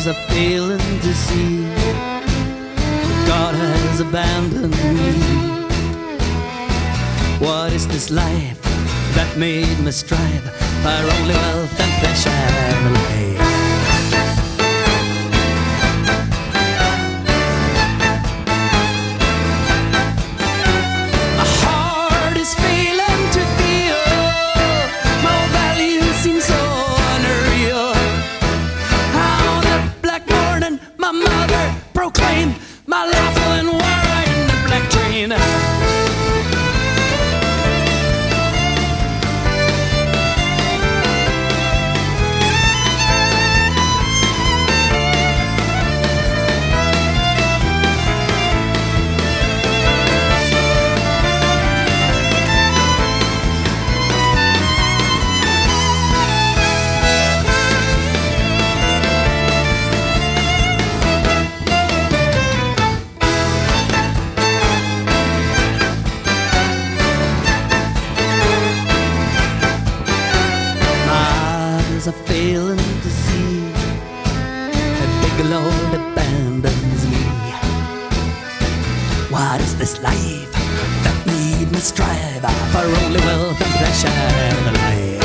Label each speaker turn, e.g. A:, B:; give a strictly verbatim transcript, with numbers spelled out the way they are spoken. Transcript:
A: a failing to see God has abandoned me. What is this life that made me strive for only wealth and pleasure and life? My heart is failing to feel, my value seems so unreal. How that black morning my mother proclaimed my life will end war in the black train. A failing to see that big Lord abandons me. What is this life that made me strive for only wealth and pleasure and life?